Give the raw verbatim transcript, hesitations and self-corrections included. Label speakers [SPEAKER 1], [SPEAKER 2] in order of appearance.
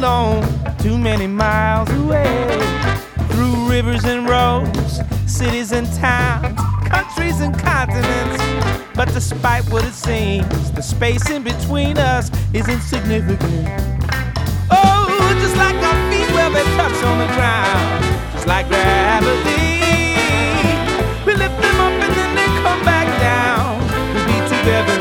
[SPEAKER 1] alone, too many miles away. Through rivers and roads, cities and towns, countries and continents. But despite what it seems, the space in between us is insignificant. Oh, just like our feet, well, they touch on the ground, just like gravity. We lift them up and then they come back down. We'll be together